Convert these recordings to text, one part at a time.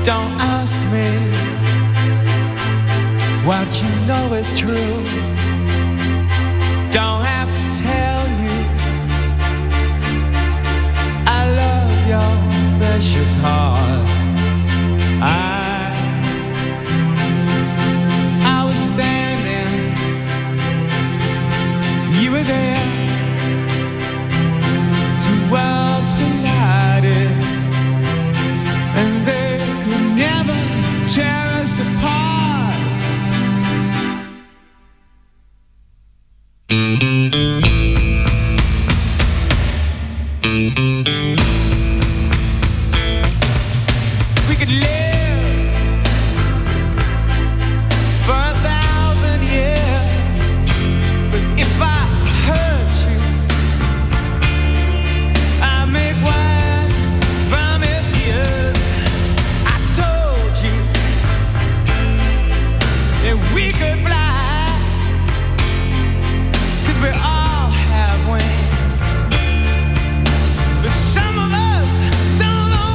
Don't ask me what you know is true. Don't have to tell you I love your precious heart. I was standing, you were there. Two worlds collided, and they could never tear us apart. We could live for 1,000 years, but if I hurt you, I make wine from your tears. I told you that we could fly, 'cause we all have wings, but some of us don't know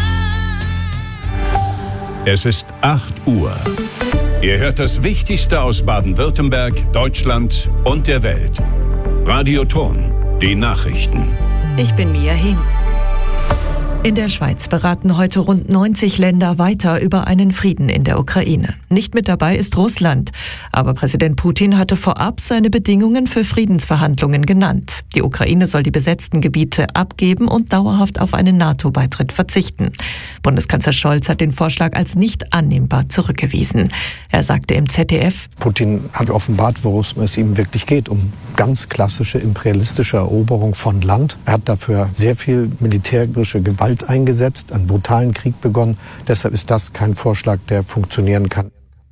why. Es ist 8 Uhr. Ihr hört das Wichtigste aus Baden-Württemberg, Deutschland und der Welt. Radio Thurn, die Nachrichten. Ich bin Mia Hing. In der Schweiz beraten heute rund 90 Länder weiter über einen Frieden in der Ukraine. Nicht mit dabei ist Russland. Aber Präsident Putin hatte vorab seine Bedingungen für Friedensverhandlungen genannt. Die Ukraine soll die besetzten Gebiete abgeben und dauerhaft auf einen NATO-Beitritt verzichten. Bundeskanzler Scholz hat den Vorschlag als nicht annehmbar zurückgewiesen. Er sagte im ZDF: Putin hat offenbart, worum es ihm wirklich geht, um ganz klassische imperialistische Eroberung von Land. Er hat dafür sehr viel militärische Gewalt eingesetzt, einen brutalen Krieg begonnen. Deshalb ist das kein Vorschlag, der funktionieren kann.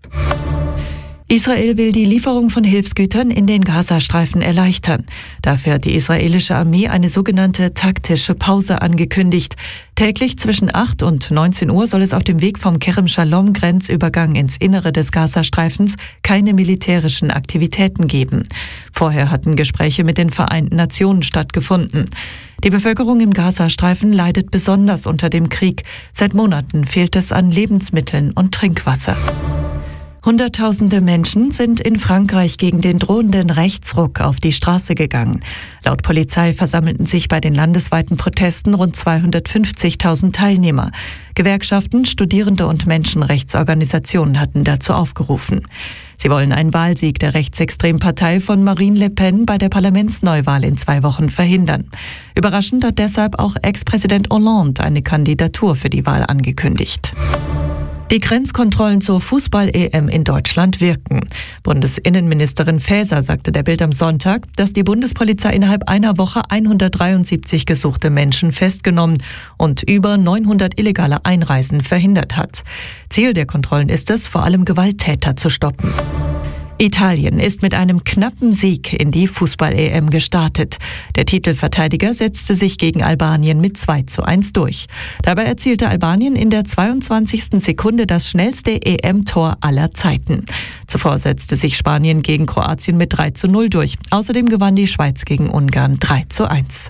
Israel will die Lieferung von Hilfsgütern in den Gazastreifen erleichtern. Dafür hat die israelische Armee eine sogenannte taktische Pause angekündigt. Täglich zwischen 8 und 19 Uhr soll es auf dem Weg vom Kerem-Shalom-Grenzübergang ins Innere des Gazastreifens keine militärischen Aktivitäten geben. Vorher hatten Gespräche mit den Vereinten Nationen stattgefunden. Die Bevölkerung im Gazastreifen leidet besonders unter dem Krieg. Seit Monaten fehlt es an Lebensmitteln und Trinkwasser. Hunderttausende Menschen sind in Frankreich gegen den drohenden Rechtsruck auf die Straße gegangen. Laut Polizei versammelten sich bei den landesweiten Protesten rund 250.000 Teilnehmer. Gewerkschaften, Studierende und Menschenrechtsorganisationen hatten dazu aufgerufen. Sie wollen einen Wahlsieg der rechtsextremen Partei von Marine Le Pen bei der Parlamentsneuwahl in 2 Wochen verhindern. Überraschend hat deshalb auch Ex-Präsident Hollande eine Kandidatur für die Wahl angekündigt. Die Grenzkontrollen zur Fußball-EM in Deutschland wirken. Bundesinnenministerin Faeser sagte der Bild am Sonntag, dass die Bundespolizei innerhalb einer Woche 173 gesuchte Menschen festgenommen und über 900 illegale Einreisen verhindert hat. Ziel der Kontrollen ist es, vor allem Gewalttäter zu stoppen. Italien ist mit einem knappen Sieg in die Fußball-EM gestartet. Der Titelverteidiger setzte sich gegen Albanien mit 2:1 durch. Dabei erzielte Albanien in der 22. Sekunde das schnellste EM-Tor aller Zeiten. Zuvor setzte sich Spanien gegen Kroatien mit 3:0 durch. Außerdem gewann die Schweiz gegen Ungarn 3:1.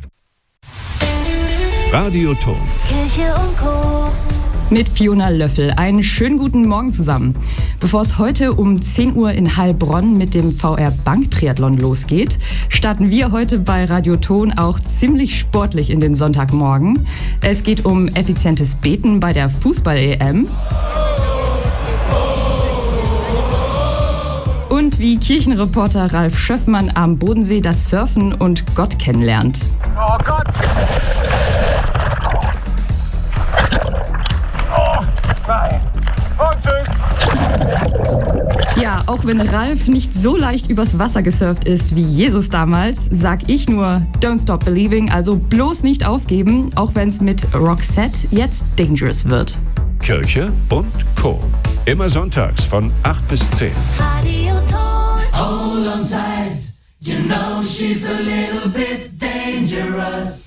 Radio Thurn. Kirche und Co. Mit Fiona Löffel. Einen schönen guten Morgen zusammen. Bevor es heute um 10 Uhr in Heilbronn mit dem VR Bank Triathlon losgeht, starten wir heute bei Radio Thurn auch ziemlich sportlich in den Sonntagmorgen. Es geht um effizientes Beten bei der Fußball-EM. Und wie Kirchenreporter Ralf Schöffmann am Bodensee das Surfen und Gott kennenlernt. Oh Gott! Ja, auch wenn Ralf nicht so leicht übers Wasser gesurft ist wie Jesus damals, sag ich nur Don't Stop Believing, also bloß nicht aufgeben, auch wenn es mit Roxette jetzt dangerous wird. Kirche und Co. Immer sonntags von 8 bis 10. Radio Thurn. Hold on tight, you know she's a little bit dangerous.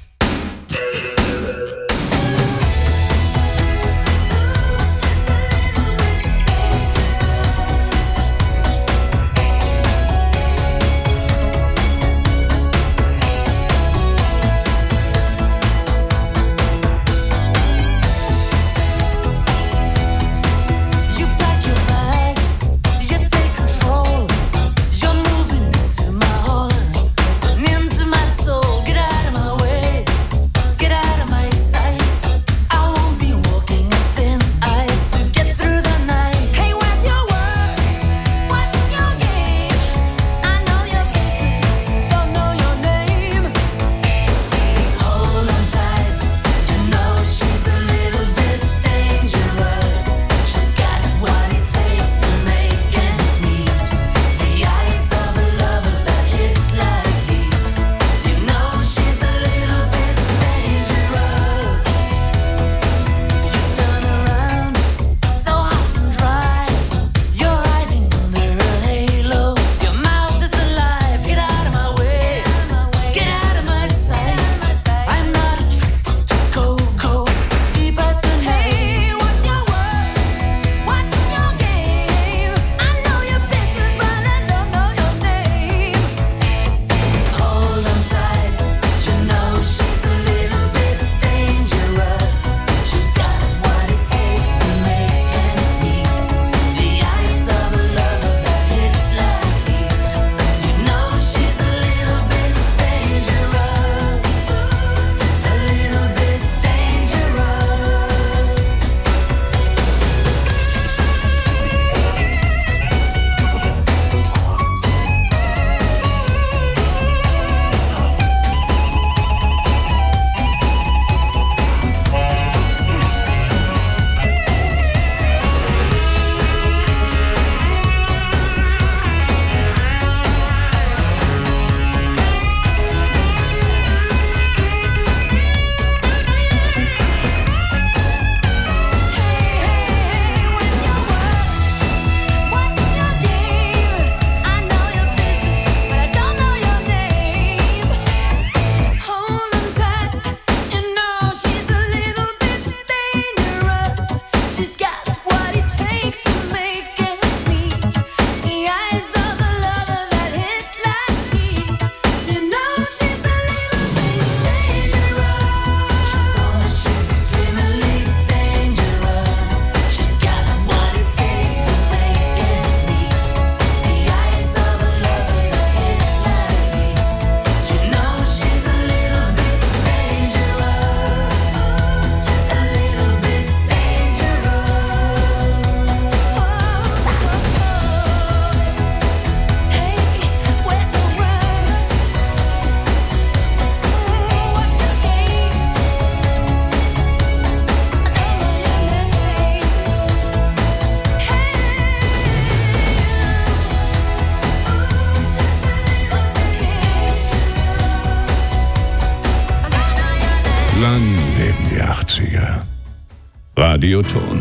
leben die 80er. Radioton.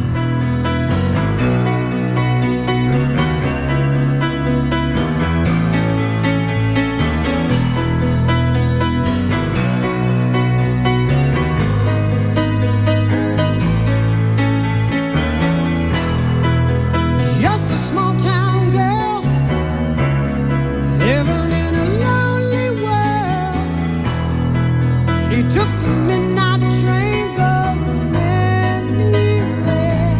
Just a small town girl living in a lonely world. She took the midnight train going anywhere.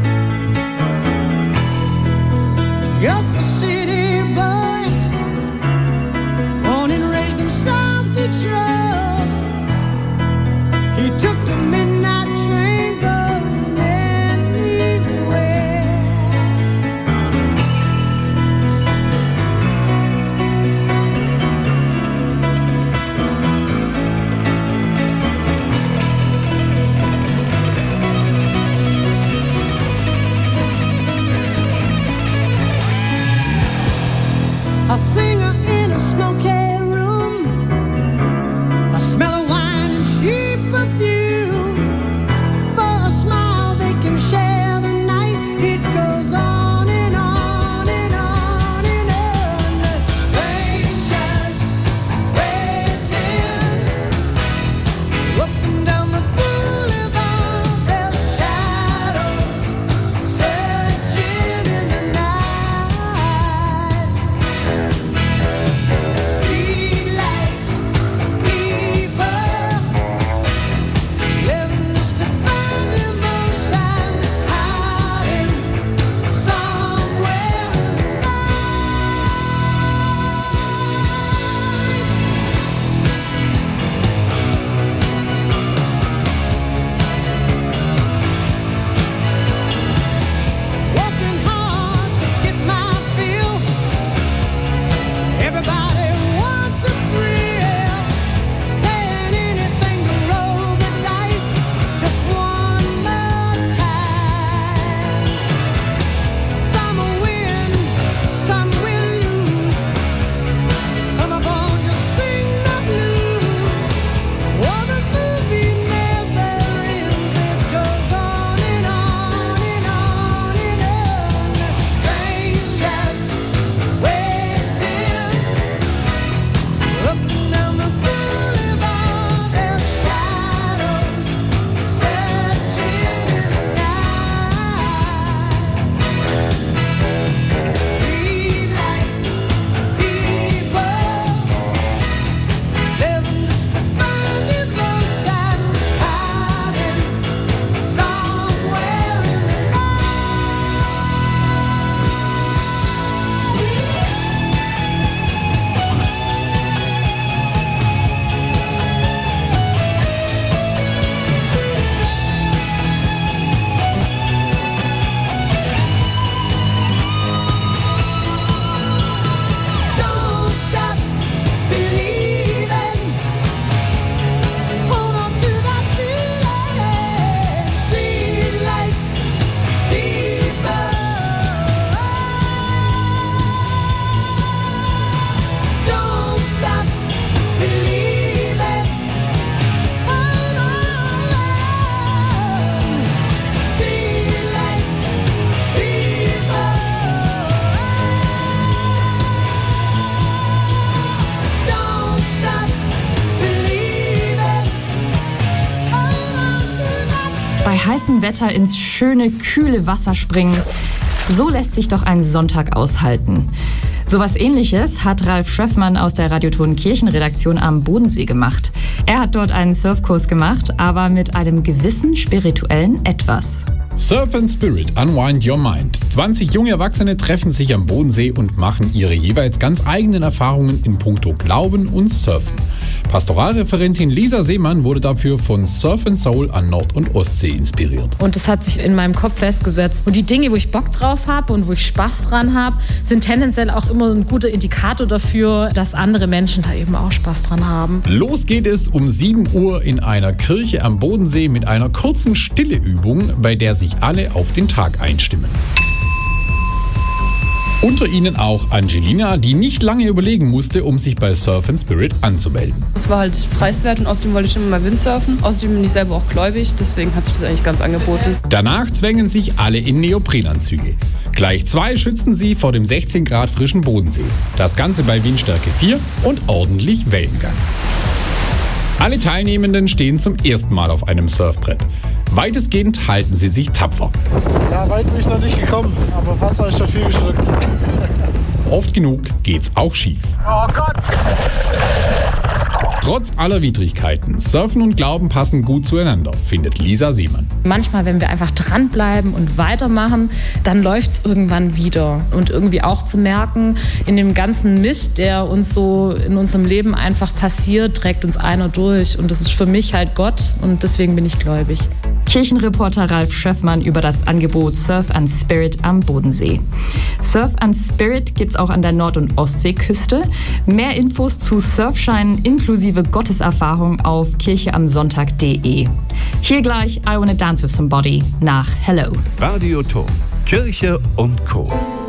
Just a city boy, born and raised in South Detroit. He took the midnight train going anywhere. A singer in a smoky room, the smell of wine and cheap perfume. For a smile they can share the night. It goes on and on and on and on. Strangers waiting up and down the boulevard. Their shadows searching in the night. Streetlights, people living just to find emotion, hiding somewhere in the night. Working hard to get my fill. Everybody wants a thrill, paying anything to roll the dice just one more time. Some will win, some will lose. Some are born to sing the blues. Oh, the movie never ends. It goes on and on and on and on. Strangers waiting up and down the boulevard. Their shadows searching in the night. Streetlights, people living just to find emotion, hiding somewhere in the Don't stop believing. Hold on to that feeling. Streetlight people. Don't stop believing. Hold on. Streetlight people. Don't stop believing. Hold on to that. Bei heißem Wetter ins schöne, kühle Wasser springen. So lässt sich doch ein Sonntag aushalten. Sowas Ähnliches hat Ralf Schöffmann aus der Radioton Kirchenredaktion am Bodensee gemacht. Er hat dort einen Surfkurs gemacht, aber mit einem gewissen spirituellen Etwas. Surf and Spirit, Unwind Your Mind. 20 junge Erwachsene treffen sich am Bodensee und machen ihre jeweils ganz eigenen Erfahrungen in puncto Glauben und Surfen. Pastoralreferentin Lisa Seemann wurde dafür von Surf and Soul an Nord- und Ostsee inspiriert. Und das hat sich in meinem Kopf festgesetzt. Und die Dinge, wo ich Bock drauf habe und wo ich Spaß dran habe, sind tendenziell auch immer ein guter Indikator dafür, dass andere Menschen da eben auch Spaß dran haben. Los geht es um 7 Uhr in einer Kirche am Bodensee mit einer kurzen Stilleübung, bei der sich alle auf den Tag einstimmen. Unter ihnen auch Angelina, die nicht lange überlegen musste, um sich bei Surf and Spirit anzumelden. Es war halt preiswert und außerdem wollte ich immer mal Windsurfen. Außerdem bin ich selber auch gläubig, deswegen hat sich das eigentlich ganz angeboten. Danach zwängen sich alle in Neoprenanzüge. Gleich 2 schützen sie vor dem 16 Grad frischen Bodensee. Das Ganze bei Windstärke 4 und ordentlich Wellengang. Alle Teilnehmenden stehen zum ersten Mal auf einem Surfbrett. Weitestgehend halten sie sich tapfer. Ja, weit bin ich noch nicht gekommen, aber Wasser ist schon viel geschluckt. Oft genug geht's auch schief. Oh Gott! Trotz aller Widrigkeiten, Surfen und Glauben passen gut zueinander, findet Lisa Seemann. Manchmal, wenn wir einfach dranbleiben und weitermachen, dann läuft es irgendwann wieder. Und irgendwie auch zu merken, in dem ganzen Mist, der uns so in unserem Leben einfach passiert, trägt uns einer durch. Und das ist für mich halt Gott und deswegen bin ich gläubig. Kirchenreporter Ralf Schöffmann über das Angebot Surf and Spirit am Bodensee. Surf and Spirit gibt's auch an der Nord- und Ostseeküste. Mehr Infos zu Surfscheinen inklusive Gotteserfahrung auf kircheamsonntag.de. Hier gleich I Wanna Dance With Somebody nach Hello. Radio Ton, Kirche und Co.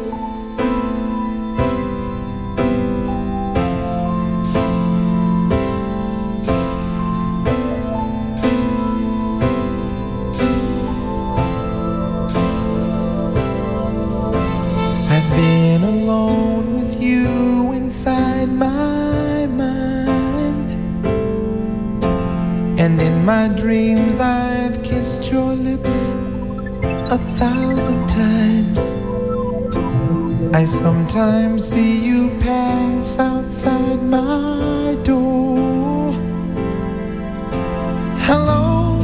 I've been alone with you inside my mind, and in my dreams I've kissed your lips 1,000 times. I sometimes see you pass outside my door. Hello,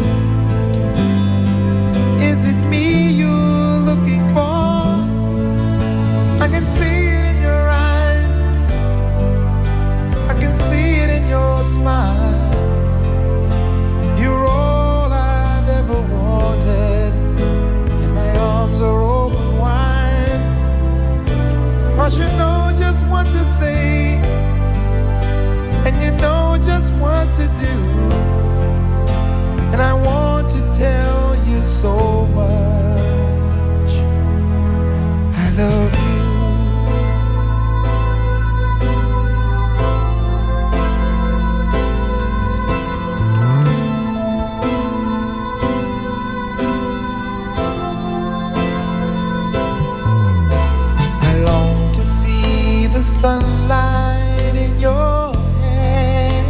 is it me you're looking for? I can see it in your eyes, I can see it in your smile. You're all I've ever wanted, and my arms are open wide. 'Cause you know just what to say, and you know just what to do. And I want to tell you so much. I love you. I long to see the sunlight in your hair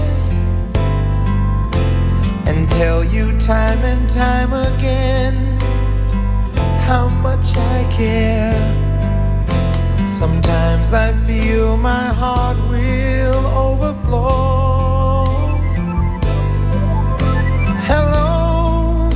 and tell you time and time again how much I care. Sometimes I feel my heart will overflow. Hello,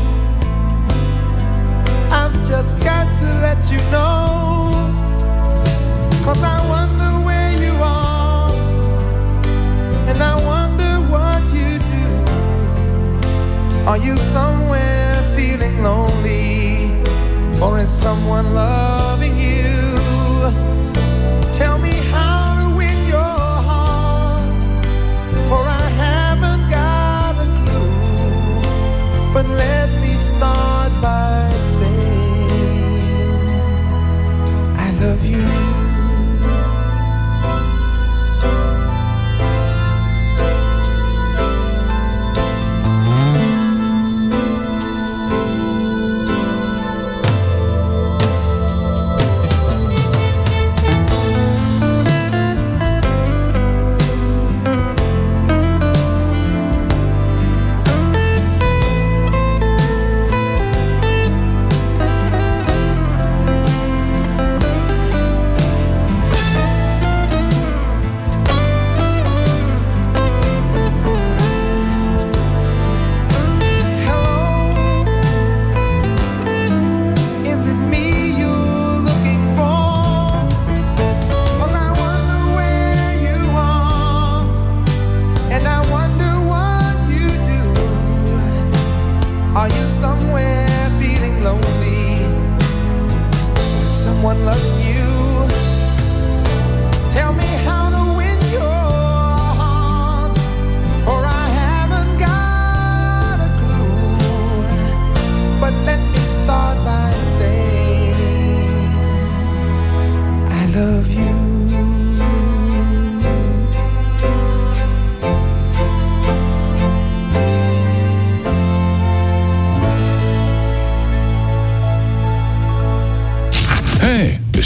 I've just got to let you know, 'cause I wonder where you are, and I wonder what you do. Are you somewhere feeling lonely, or is someone loving you? Tell me how to win your heart, for I haven't got a clue. But let me start by saying I love you.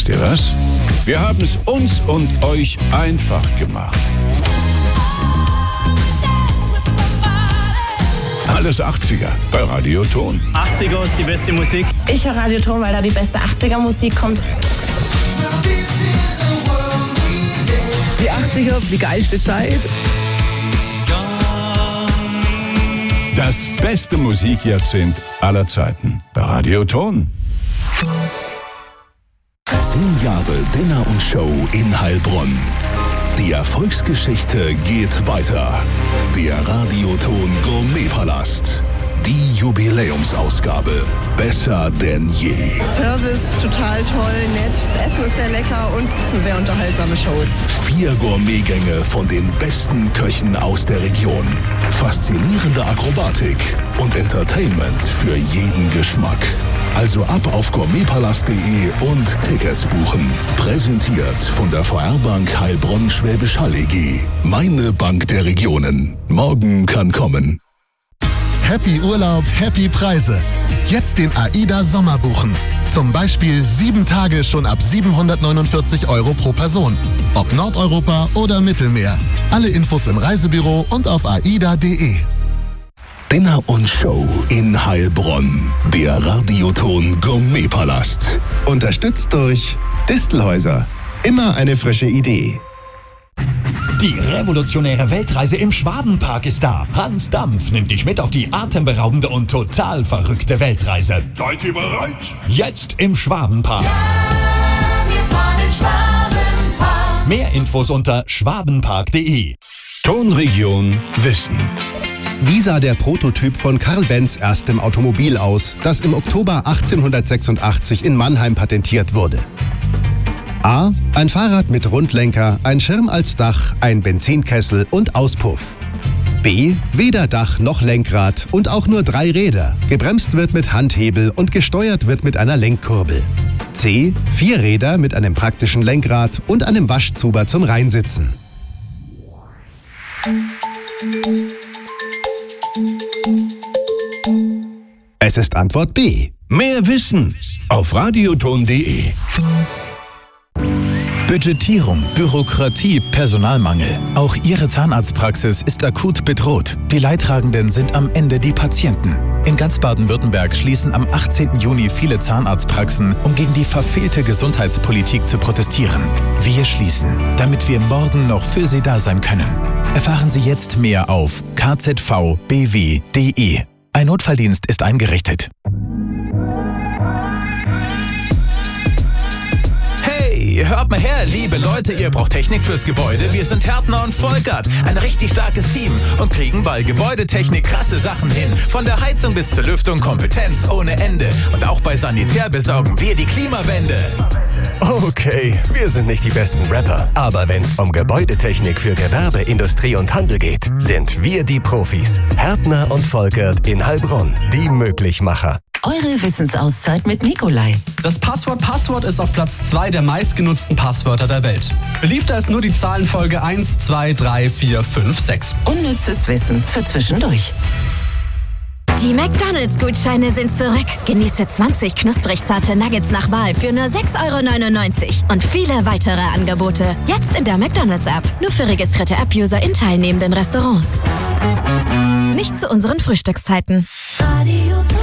Wisst ihr was? Wir haben es uns und euch einfach gemacht. Alles 80er bei Radio Ton. 80er ist die beste Musik. Ich höre Radio Ton, weil da die beste 80er-Musik kommt. Die 80er, die geilste Zeit. Das beste Musikjahrzehnt aller Zeiten bei Radio Ton. 10 Jahre Dinner und Show in Heilbronn. Die Erfolgsgeschichte geht weiter. Der Radio Ton Gourmetpalast. Die Jubiläumsausgabe. Besser denn je. Service total toll, nett, das Essen ist sehr lecker und es ist eine sehr unterhaltsame Show. 4 Gourmetgänge von den besten Köchen aus der Region. Faszinierende Akrobatik und Entertainment für jeden Geschmack. Also ab auf gourmetpalast.de und Tickets buchen. Präsentiert von der VR-Bank Heilbronn-Schwäbisch Hall EG. Meine Bank der Regionen. Morgen kann kommen. Happy Urlaub, happy Preise. Jetzt den AIDA Sommer buchen. Zum Beispiel 7 Tage schon ab 749 € pro Person. Ob Nordeuropa oder Mittelmeer. Alle Infos im Reisebüro und auf aida.de. Dinner und Show in Heilbronn. Der Radioton Gourmetpalast. Unterstützt durch Distelhäuser. Immer eine frische Idee. Die revolutionäre Weltreise im Schwabenpark ist da. Hans Dampf nimmt dich mit auf die atemberaubende und total verrückte Weltreise. Seid ihr bereit? Jetzt im Schwabenpark. Ja, wir fahren in Schwabenpark. Mehr Infos unter schwabenpark.de. Tonregion Wissen. Wie sah der Prototyp von Karl Benz erstem Automobil aus, das im Oktober 1886 in Mannheim patentiert wurde? A. Ein Fahrrad mit Rundlenker, ein Schirm als Dach, ein Benzinkessel und Auspuff. B. Weder Dach noch Lenkrad und auch nur 3 Räder. Gebremst wird mit Handhebel und gesteuert wird mit einer Lenkkurbel. C. 4 Räder mit einem praktischen Lenkrad und einem Waschzuber zum Reinsitzen. Es ist Antwort B. Mehr Wissen auf radioton.de. Budgetierung, Bürokratie, Personalmangel. Auch Ihre Zahnarztpraxis ist akut bedroht. Die Leidtragenden sind am Ende die Patienten. In ganz Baden-Württemberg schließen am 18. Juni viele Zahnarztpraxen, um gegen die verfehlte Gesundheitspolitik zu protestieren. Wir schließen, damit wir morgen noch für Sie da sein können. Erfahren Sie jetzt mehr auf kzvbw.de. Ein Notfalldienst ist eingerichtet. Hört mal her, liebe Leute, ihr braucht Technik fürs Gebäude. Wir sind Härtner und Volkert, ein richtig starkes Team und kriegen bei Gebäudetechnik krasse Sachen hin. Von der Heizung bis zur Lüftung Kompetenz ohne Ende. Und auch bei Sanitär besorgen wir die Klimawende. Okay, wir sind nicht die besten Rapper, aber wenn's um Gebäudetechnik für Gewerbe, Industrie und Handel geht, sind wir die Profis. Härtner und Volkert in Heilbronn, die Möglichmacher. Eure Wissensauszeit mit Nikolai. Das Passwort ist auf Platz 2 der meistgenutzten Passwörter der Welt. Beliebter ist nur die Zahlenfolge 1, 2, 3, 4, 5, 6. Unnützes Wissen für zwischendurch. Die McDonald's-Gutscheine sind zurück. Genieße 20 knusprig zarte Nuggets nach Wahl für nur 6,99 € und viele weitere Angebote. Jetzt in der McDonald's-App. Nur für registrierte App-User in teilnehmenden Restaurants. Nicht zu unseren Frühstückszeiten. Radio Ton.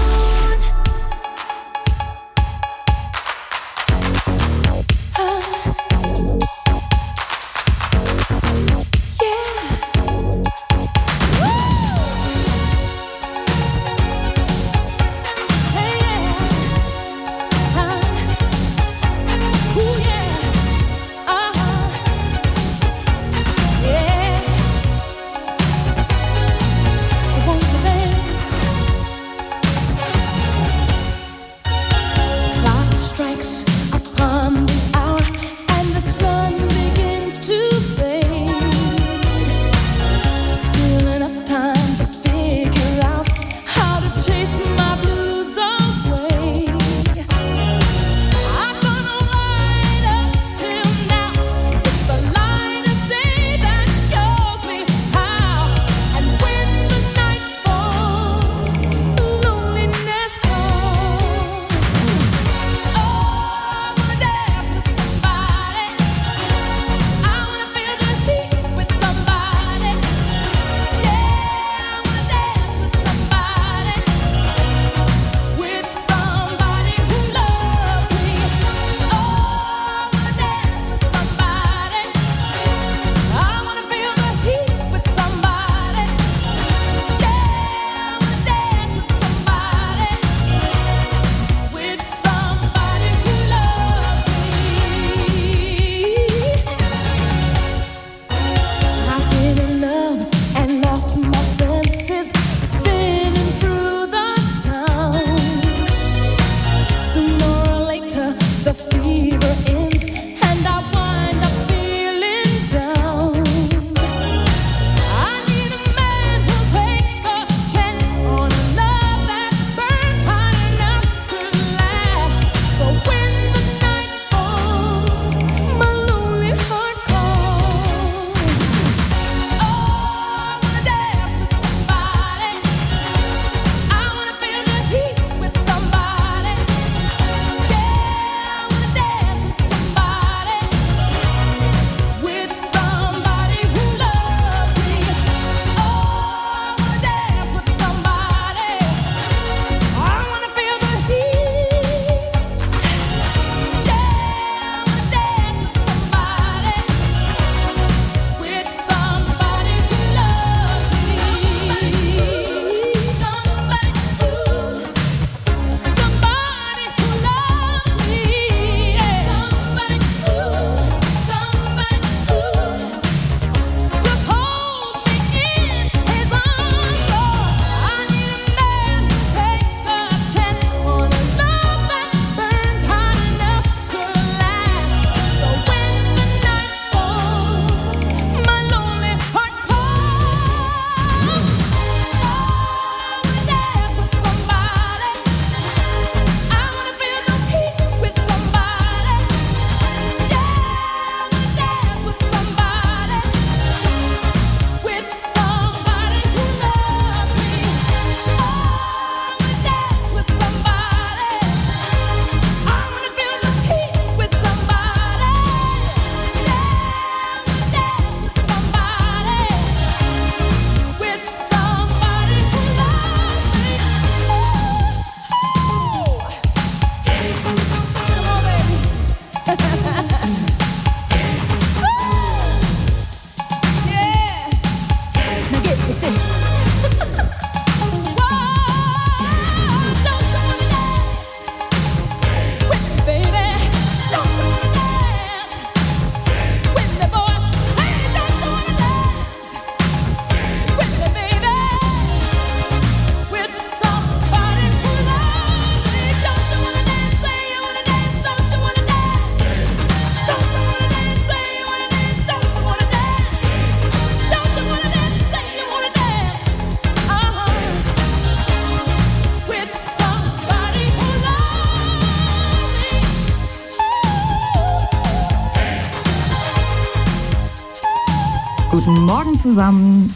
Morgen zusammen.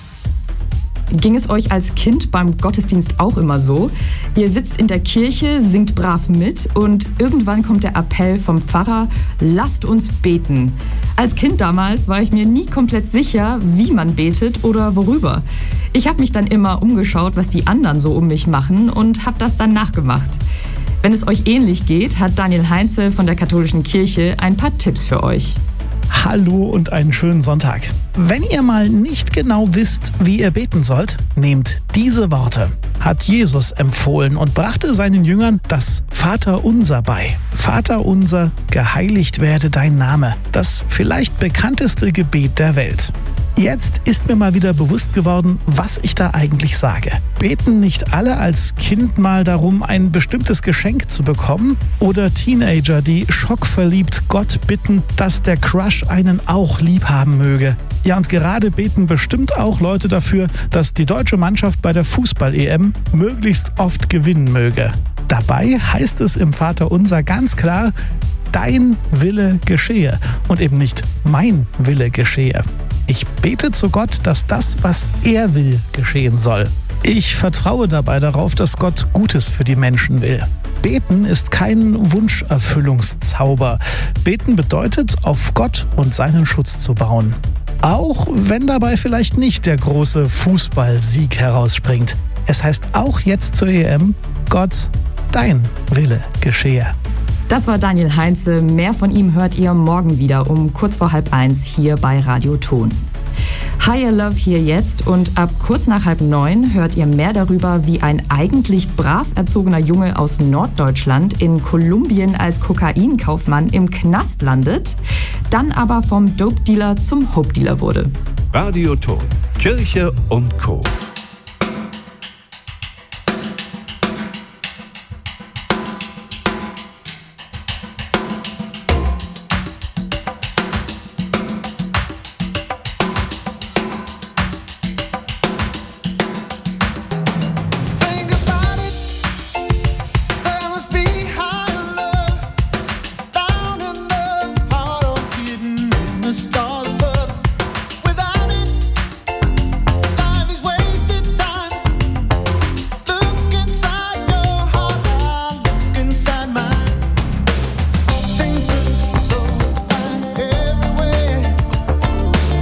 Ging es euch als Kind beim Gottesdienst auch immer so? Ihr sitzt in der Kirche, singt brav mit und irgendwann kommt der Appell vom Pfarrer, lasst uns beten. Als Kind damals war ich mir nie komplett sicher, wie man betet oder worüber. Ich habe mich dann immer umgeschaut, was die anderen so um mich machen und habe das dann nachgemacht. Wenn es euch ähnlich geht, hat Daniel Heinze von der Katholischen Kirche ein paar Tipps für euch. Hallo und einen schönen Sonntag. Wenn ihr mal nicht genau wisst, wie ihr beten sollt, nehmt diese Worte. Hat Jesus empfohlen und brachte seinen Jüngern das Vaterunser bei. Vaterunser, geheiligt werde dein Name. Das vielleicht bekannteste Gebet der Welt. Jetzt ist mir mal wieder bewusst geworden, was ich da eigentlich sage. Beten nicht alle als Kind mal darum, ein bestimmtes Geschenk zu bekommen? Oder Teenager, die schockverliebt Gott bitten, dass der Crush einen auch lieb haben möge? Ja, und gerade beten bestimmt auch Leute dafür, dass die deutsche Mannschaft bei der Fußball-EM möglichst oft gewinnen möge. Dabei heißt es im Vaterunser ganz klar, dein Wille geschehe und eben nicht mein Wille geschehe. Ich bete zu Gott, dass das, was er will, geschehen soll. Ich vertraue dabei darauf, dass Gott Gutes für die Menschen will. Beten ist kein Wunscherfüllungszauber. Beten bedeutet, auf Gott und seinen Schutz zu bauen. Auch wenn dabei vielleicht nicht der große Fußballsieg herausspringt. Es heißt auch jetzt zur EM, Gott, dein Wille geschehe. Das war Daniel Heinze. Mehr von ihm hört ihr morgen wieder um kurz vor 12:30 hier bei Radio Ton. Higher Love hier jetzt und ab kurz nach 8:30 hört ihr mehr darüber, wie ein eigentlich brav erzogener Junge aus Norddeutschland in Kolumbien als Kokainkaufmann im Knast landet, dann aber vom Dope-Dealer zum Hope-Dealer wurde. Radio Ton, Kirche und Co.